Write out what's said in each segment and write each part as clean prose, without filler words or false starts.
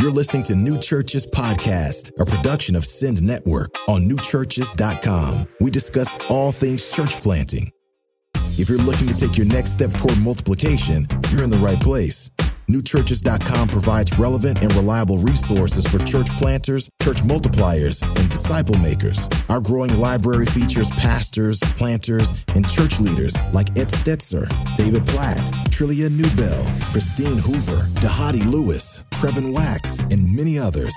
You're listening to New Churches Podcast, a production of Send Network on newchurches.com. We discuss all things church planting. If you're looking to take your next step toward multiplication, you're in the right place. Newchurches.com provides relevant and reliable resources for church planters, church multipliers, and disciple makers. Our growing library features pastors, planters, and church leaders like Ed Stetzer, David Platt, Trillia Newbell, Christine Hoover, Dahadi Lewis, Trevin Wax, and many others.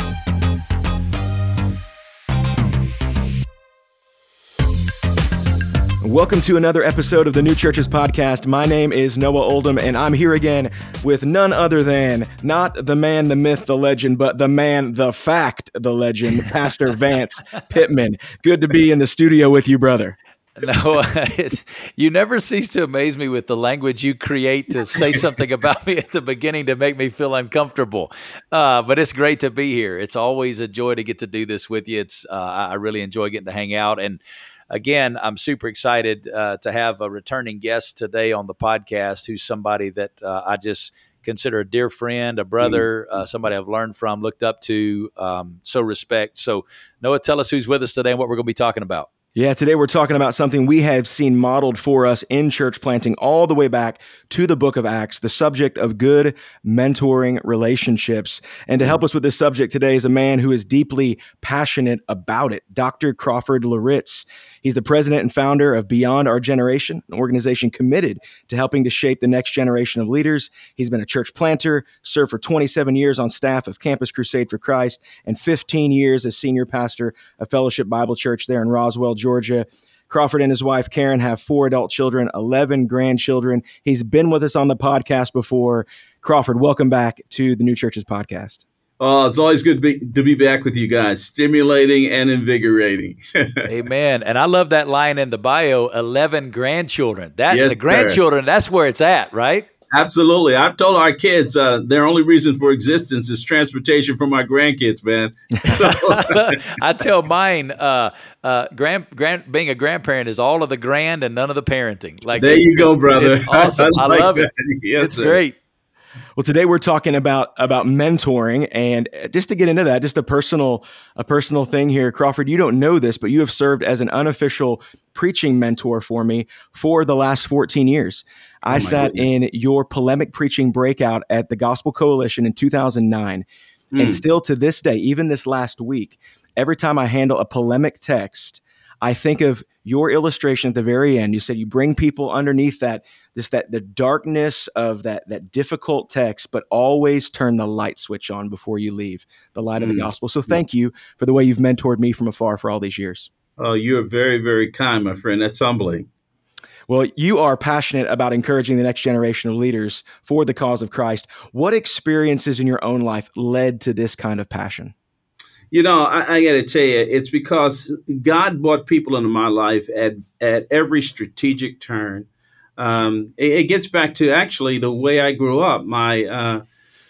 Welcome to another episode of the New Churches Podcast. My name is Noah Oldham, and I'm here again with none other than not the man, the myth, the legend, but the man, the fact, the legend, Pastor Vance Pittman. Good to be in the studio with you, brother. No, you never cease to amaze me with the language you create to say something about me at the beginning to make me feel uncomfortable. But it's great to be here. It's always a joy to get to do this with you. I really enjoy getting to hang out. And again, I'm super excited to have a returning guest today on the podcast who's somebody that I just consider a dear friend, a brother, somebody I've learned from, looked up to, so respect. So Noah, tell us who's with us today and what we're going to be talking about. Yeah, today we're talking about something we have seen modeled for us in church planting all the way back to the book of Acts, the subject of good mentoring relationships. And to help us with this subject today is a man who is deeply passionate about it, Dr. Crawford Loritts. He's the president and founder of Beyond Our Generation, an organization committed to helping to shape the next generation of leaders. He's been a church planter, served for 27 years on staff of Campus Crusade for Christ, and 15 years as senior pastor of Fellowship Bible Church there in Roswell, Georgia. Crawford and his wife, Karen, have 4 adult children, 11 grandchildren. He's been with us on the podcast before. Crawford, welcome back to the New Churches Podcast. Oh, it's always good to be back with you guys, stimulating and invigorating. Amen. And I love that line in the bio, 11 grandchildren. Yes, the grandchildren, sir. That's where it's at, right? Absolutely. I've told our kids their only reason for existence is transportation for my grandkids, man. So, I tell mine, being a grandparent is all of the grand and none of the parenting. Like there you go, brother. It's awesome. I love it. Yes, it's sir. great. Well, today we're talking about mentoring, and just to get into that, just a personal thing here, Crawford, you don't know this, but you have served as an unofficial preaching mentor for me for the last 14 years. I sat in your polemic preaching breakout at the Gospel Coalition in 2009, and still to this day, even this last week, every time I handle a polemic text, I think of your illustration at the very end. You said you bring people underneath the darkness of that difficult text, but always turn the light switch on before you leave, the light of the gospel. So thank you for the way you've mentored me from afar for all these years. Oh, you're very, very kind, my friend. That's humbling. Well, you are passionate about encouraging the next generation of leaders for the cause of Christ. What experiences in your own life led to this kind of passion? You know, I got to tell you, it's because God brought people into my life at every strategic turn. It gets back to actually the way I grew up. My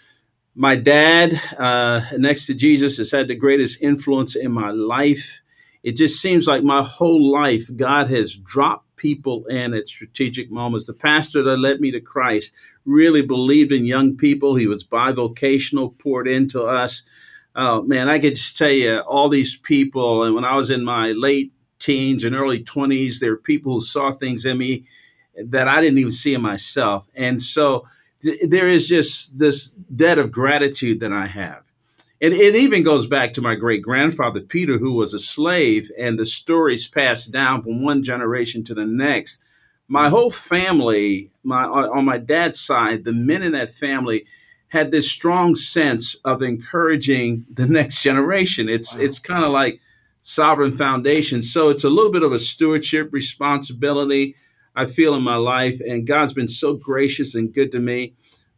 dad, next to Jesus, has had the greatest influence in my life. It just seems like my whole life, God has dropped people in at strategic moments. The pastor that led me to Christ really believed in young people. He was bivocational, poured into us. Oh, man, I could just tell you all these people. And when I was in my late teens and early 20s, there were people who saw things in me that I didn't even see in myself. And so there is just this debt of gratitude that I have. And it even goes back to my great grandfather, Peter, who was a slave, and the stories passed down from one generation to the next. My whole family, on my dad's side, the men in that family had this strong sense of encouraging the next generation. It's kind of like sovereign foundation. So it's a little bit of a stewardship responsibility I feel in my life. And God's been so gracious and good to me.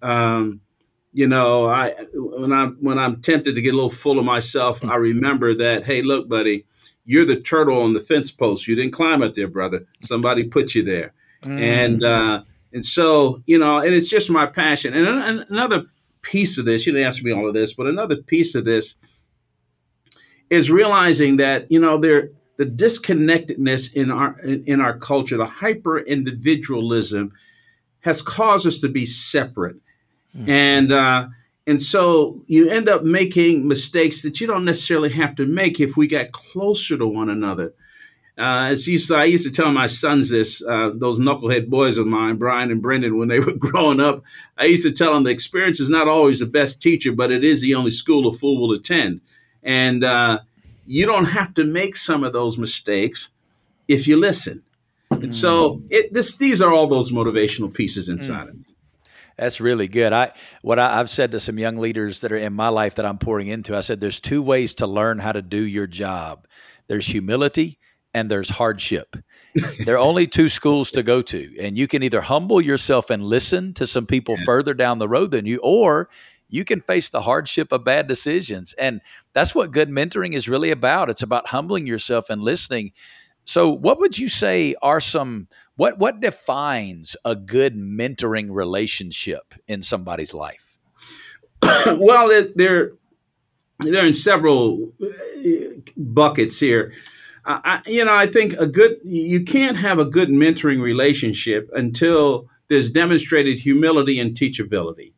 You know, when I'm tempted to get a little full of myself, I remember that, hey, look, buddy, you're the turtle on the fence post. You didn't climb up there, brother. Somebody put you there. And so, you know, and it's just my passion. And another piece of this, you didn't ask me all of this, but another piece of this is realizing that, you know, the disconnectedness in our culture, the hyper individualism has caused us to be separate. And And so you end up making mistakes that you don't necessarily have to make if we got closer to one another. I used to tell my sons this, those knucklehead boys of mine, Brian and Brendan, when they were growing up. I used to tell them the experience is not always the best teacher, but it is the only school a fool will attend. And you don't have to make some of those mistakes if you listen. And so these are all those motivational pieces inside of me. That's really good. I've said to some young leaders that are in my life that I'm pouring into, I said, there's two ways to learn how to do your job. There's humility and there's hardship. There are only two schools to go to. And you can either humble yourself and listen to some people further down the road than you, or you can face the hardship of bad decisions. And that's what good mentoring is really about. It's about humbling yourself and listening. So what would you say are what defines a good mentoring relationship in somebody's life? Well, they're in several buckets here. I think you can't have a good mentoring relationship until there's demonstrated humility and teachability.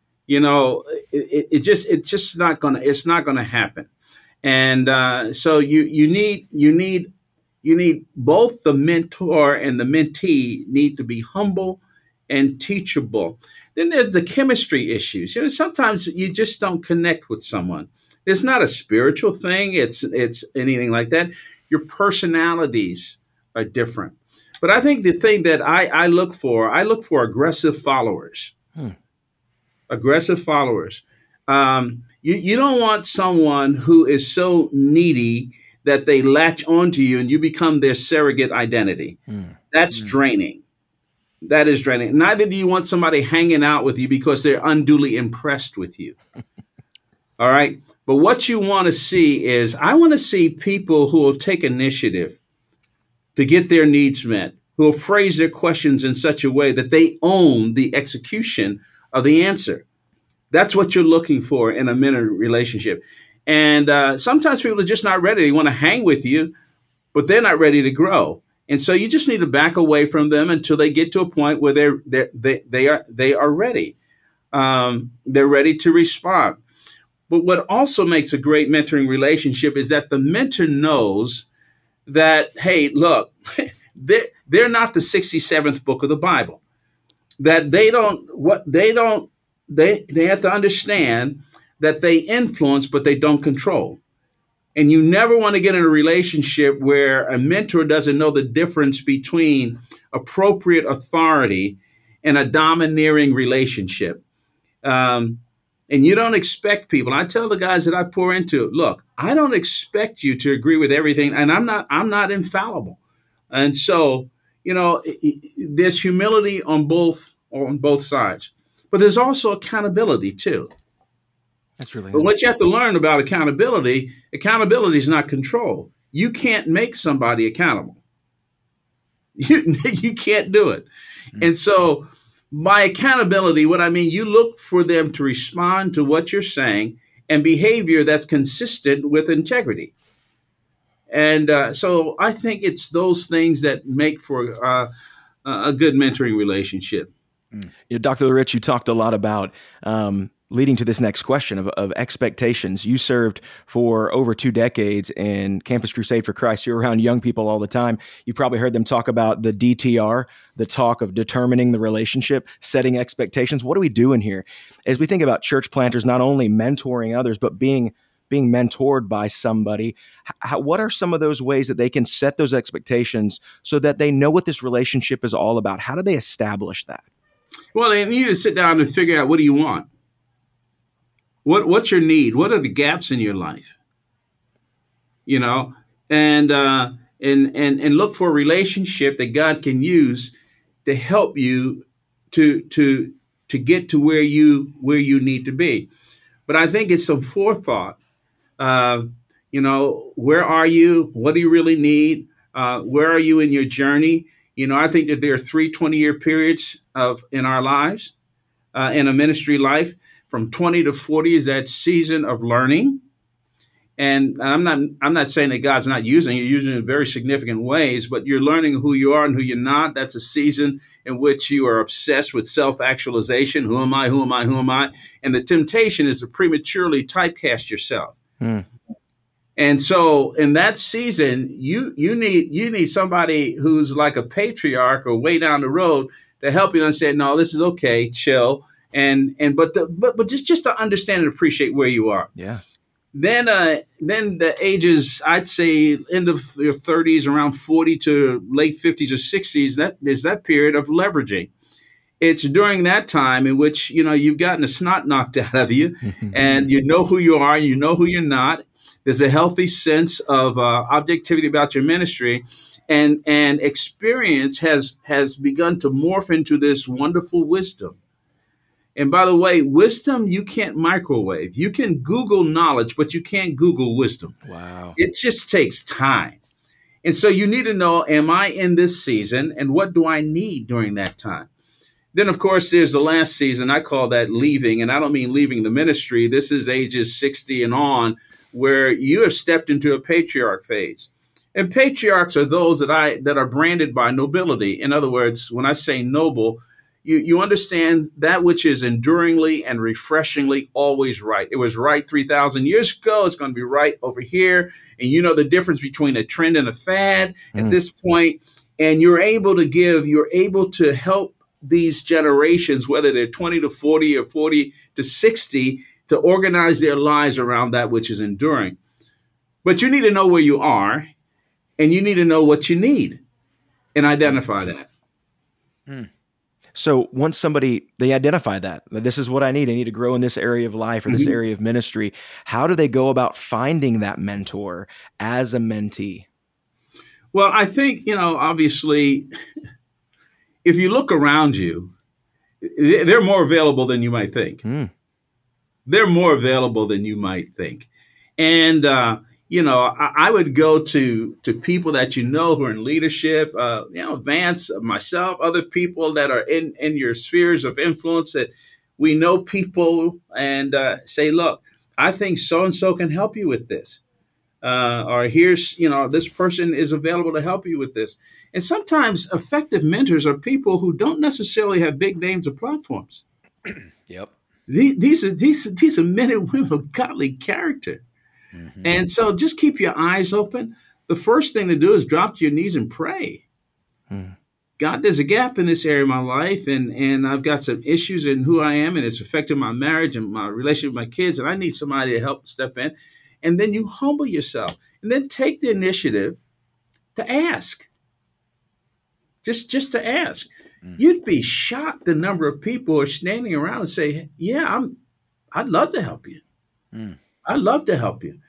It's just not gonna happen. And so you need both the mentor and the mentee need to be humble and teachable. Then there's the chemistry issues. Sometimes you just don't connect with someone. It's not a spiritual thing. It's anything like that. Your personalities are different. But I think the thing that I look for aggressive followers. Aggressive followers. You don't want someone who is so needy that they latch onto you and you become their surrogate identity. That's draining. That is draining. Neither do you want somebody hanging out with you because they're unduly impressed with you. All right. But what you want to see is, I want to see people who will take initiative to get their needs met, who will phrase their questions in such a way that they own the execution of the answer. That's what you're looking for in a mentor relationship. And sometimes people are just not ready. They want to hang with you, but they're not ready to grow. And so you just need to back away from them until they get to a point where they are ready. They're ready to respond. But what also makes a great mentoring relationship is that the mentor knows that, hey, look, they're not the 67th book of the Bible. That they have to understand that they influence, but they don't control. And you never want to get in a relationship where a mentor doesn't know the difference between appropriate authority and a domineering relationship. And you don't expect people. I tell the guys that I pour into, look, I don't expect you to agree with everything, and I'm not infallible. And so, there's humility on both sides, but there's also accountability too. That's really. But what you have to learn about accountability is not control. You can't make somebody accountable. You can't do it. And so by accountability, what I mean, you look for them to respond to what you're saying and behavior that's consistent with integrity. And so I think it's those things that make for a good mentoring relationship. Dr. Rich, you talked a lot about leading to this next question of expectations. You served for over 2 decades in Campus Crusade for Christ. You're around young people all the time. You probably heard them talk about the DTR, the talk of determining the relationship, setting expectations. What are we doing here? As we think about church planters, not only mentoring others, but being mentored by somebody, what are some of those ways that they can set those expectations so that they know what this relationship is all about? How do they establish that? Well, they need to sit down and figure out, what do you want? What's your need? What are the gaps in your life? And look for a relationship that God can use to help you to get to where you need to be. But I think it's some forethought. Where are you? What do you really need? Where are you in your journey? I think that there are 3 20-year periods in our lives, in a ministry life. From 20 to 40 is that season of learning. And I'm not saying that God's not using you. You're using it in very significant ways, but you're learning who you are and who you're not. That's a season in which you are obsessed with self-actualization. Who am I? Who am I? Who am I? And the temptation is to prematurely typecast yourself. Mm. And so in that season, you need somebody who's like a patriarch or way down the road to help you understand, no, this is okay, chill. But just to understand and appreciate where you are. Yeah. Then the ages, I'd say end of your 30s, around 40 to late 50s or 60s, that is that period of leveraging. It's during that time in which, you've gotten the snot knocked out of you and you know who you are, you know who you're not. There's a healthy sense of objectivity about your ministry, and experience has begun to morph into this wonderful wisdom. And by the way, wisdom you can't microwave. You can Google knowledge, but you can't Google wisdom. Wow. It just takes time. And so you need to know, am I in this season, and what do I need during that time? Then, of course, there's the last season. I call that leaving, and I don't mean leaving the ministry. This is ages 60 and on, where you have stepped into a patriarch phase. And patriarchs are those that are branded by nobility. In other words, when I say noble, you understand that which is enduringly and refreshingly always right. It was right 3,000 years ago. It's going to be right over here. And you know the difference between a trend and a fad at this point. And you're able to help these generations, whether they're 20 to 40 or 40 to 60, to organize their lives around that which is enduring. But you need to know where you are, and you need to know what you need and identify that. So once they identify that this is what I need to grow in this area of life or this area of ministry, how do they go about finding that mentor as a mentee? Well, I think, obviously, if you look around you, they're more available than you might think. They're more available than you might think. And, I would go to people that who are in leadership, Vance, myself, other people that are in your spheres of influence that we know people, and say, look, I think so-and-so can help you with this. Or here's, this person is available to help you with this. And sometimes effective mentors are people who don't necessarily have big names or platforms. Yep. These are men and women of godly character. And so just keep your eyes open. The first thing to do is drop to your knees and pray. God, there's a gap in this area of my life, and I've got some issues in who I am, and it's affecting my marriage and my relationship with my kids, and I need somebody to help step in. And then you humble yourself, and then take the initiative to ask. Just to ask. You'd be shocked the number of people who are standing around and say, yeah, I'd love to help you. I'd love to help you.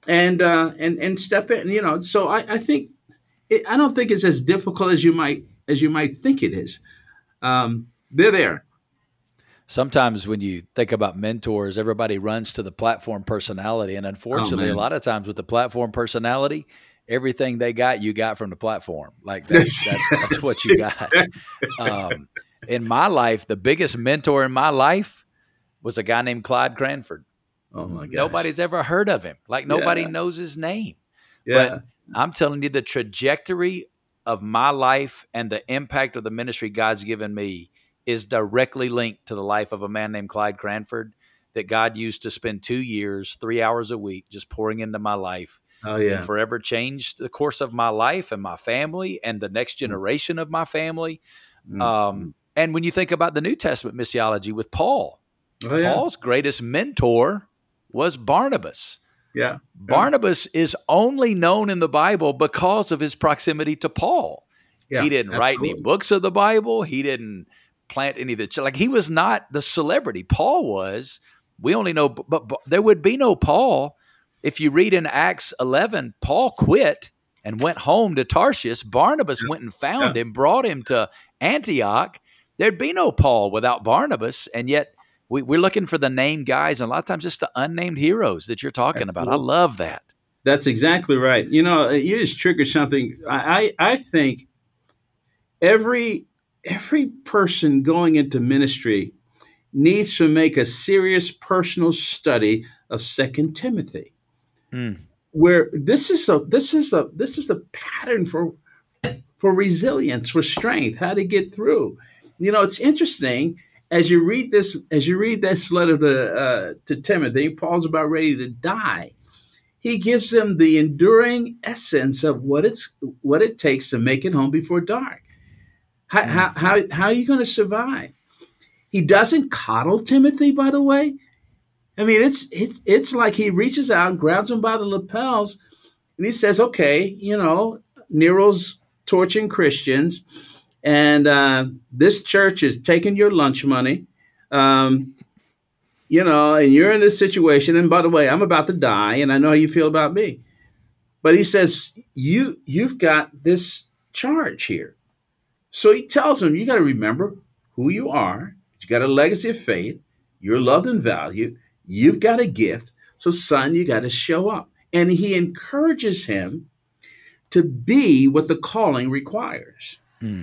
And step in, so I think I don't think it's as difficult as you might think it is. They're there. Sometimes when you think about mentors, everybody runs to the platform personality. And unfortunately, a lot of times with the platform personality, everything they got, you got from the platform. Like that's what you got. In my life, the biggest mentor in my life was a guy named Clyde Cranford. Oh my gosh. Nobody's ever heard of him. Like nobody knows his name. Yeah. But I'm telling you, the trajectory of my life and the impact of the ministry God's given me is directly linked to the life of a man named Clyde Cranford that God used to spend 2 years, 3 hours a week, just pouring into my life. Oh, yeah. And forever changed the course of my life and my family and the next generation of my family. And when you think about the New Testament missiology with Paul, Paul's greatest mentor was Barnabas. Yeah. Barnabas is only known in the Bible because of his proximity to Paul. He didn't write any books of the Bible. He didn't plant any of the, he was not the celebrity. Paul was. We only know, but there would be no Paul. If you read in Acts 11, Paul quit and went home to Tarshish. Barnabas went and found him, brought him to Antioch. There'd be no Paul without Barnabas. And yet we're looking for the named guys. And a lot of times it's the unnamed heroes that you're talking about. I love that. That's exactly right. You just triggered something. I think every person going into ministry needs to make a serious personal study of 2 Timothy. where this is the pattern for resilience, for strength, how to get through. It's interesting as you read this letter to Timothy. Paul's about ready to die. He gives them the enduring essence of what it takes to make it home before dark. How are you going to survive? He doesn't coddle Timothy, by the way. I mean, it's like he reaches out and grabs him by the lapels, and he says, "Okay, Nero's torching Christians, and this church is taking your lunch money, and you're in this situation. And by the way, I'm about to die, and I know how you feel about me." But he says, you've got this charge here. So he tells him, you got to remember who you are. You got a legacy of faith. You're loved and valued. You've got a gift. So, son, you got to show up. And he encourages him to be what the calling requires.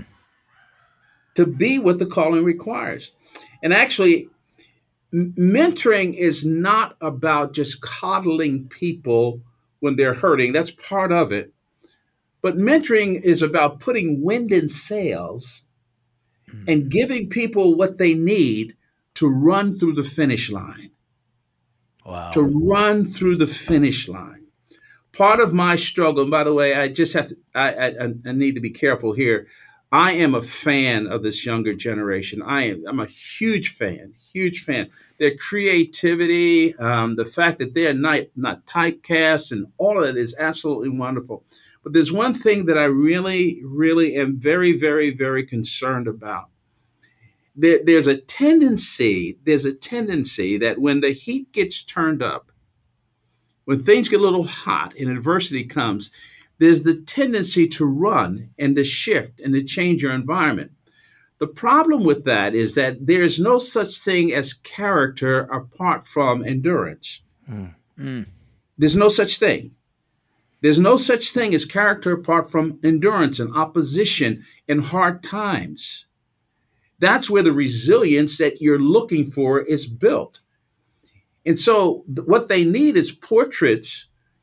To be what the calling requires. And actually, mentoring is not about just coddling people when they're hurting. That's part of it. But mentoring is about putting wind in sails and giving people what they need to run through the finish line. Wow. To run through the finish line. Part of my struggle, and by the way, I just have to, I need to be careful here. I am a fan of this younger generation. I'm a huge fan. Their creativity, the fact that they're not typecast, and all of it is absolutely wonderful. But there's one thing that I really, really am very, very, very concerned about. There's a tendency that when the heat gets turned up, when things get a little hot and adversity comes, there's the tendency to run and to shift and to change your environment. The problem with that is that there's no such thing as character apart from endurance. There's no such thing. There's no such thing as character apart from endurance and opposition in hard times. That's where the resilience that you're looking for is built. And so what they need is portraits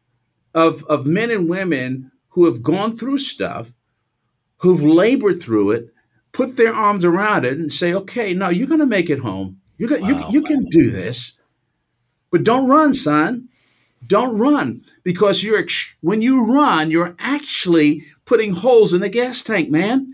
of men and women who have gone through stuff, who've labored through it, put their arms around it and say, okay, no, you're going to make it home. You can do this. But don't run, son. Don't run, because when you run, you're actually putting holes in the gas tank, man.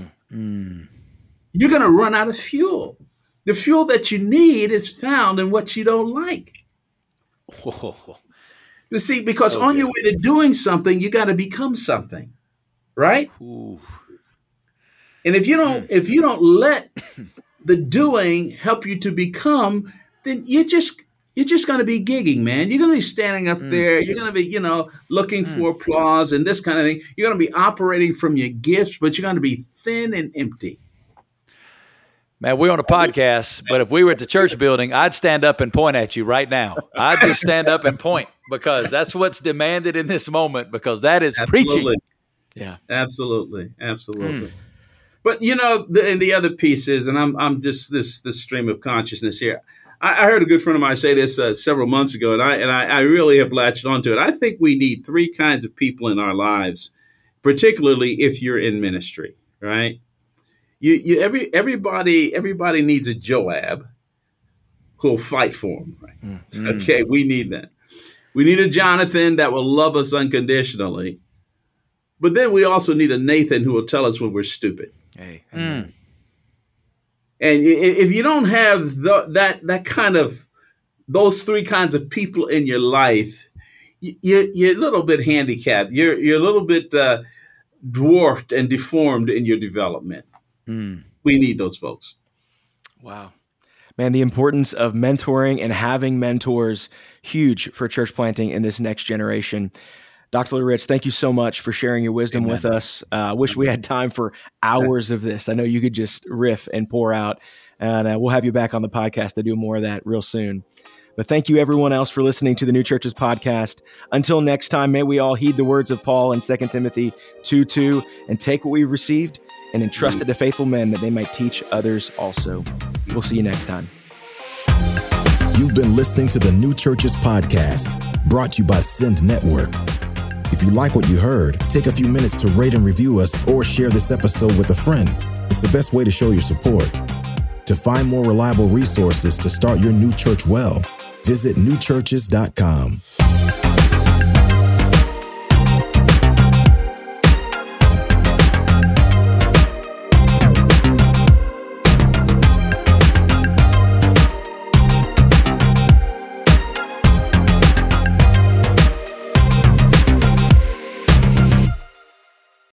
You're going to run out of fuel. The fuel that you need is found in what you don't like. Whoa. You see, because on your way to doing something, you got to become something, right? Ooh. And if you don't let the doing help you to become, then you're just going to be gigging, man. You're going to be standing up there. You're going to be, looking for applause and this kind of thing. You're going to be operating from your gifts, but you're going to be thin and empty. Man, we're on a podcast, but if we were at the church building, I'd stand up and point at you right now. I'd just stand up and point, because that's what's demanded in this moment, because that is preaching. Yeah, absolutely. But the other piece is, and I'm just this stream of consciousness here. I heard a good friend of mine say this several months ago, and I really have latched onto it. I think we need three kinds of people in our lives, particularly if you're in ministry, right? Everybody needs a Joab who'll fight for them. Right? Okay, we need that. We need a Jonathan that will love us unconditionally. But then we also need a Nathan who will tell us when we're stupid. Hey. And if you don't have that kind of, those three kinds of people in your life, you're a little bit handicapped. You're a little bit dwarfed and deformed in your development. We need those folks. Wow. Man, the importance of mentoring and having mentors, huge for church planting in this next generation. Dr. Loritz, thank you so much for sharing your wisdom with us. I wish we had time for hours of this. I know you could just riff and pour out, and we'll have you back on the podcast to do more of that real soon. But thank you, everyone else, for listening to the New Churches podcast. Until next time, may we all heed the words of Paul in 2 Timothy 2:2 and take what we've received and entrust it to faithful men that they might teach others also. We'll see you next time. You've been listening to the New Churches podcast. brought to you by Send Network. If you like what you heard, take a few minutes to rate and review us or share this episode with a friend. It's the best way to show your support. To find more reliable resources to start your new church well, visit newchurches.com.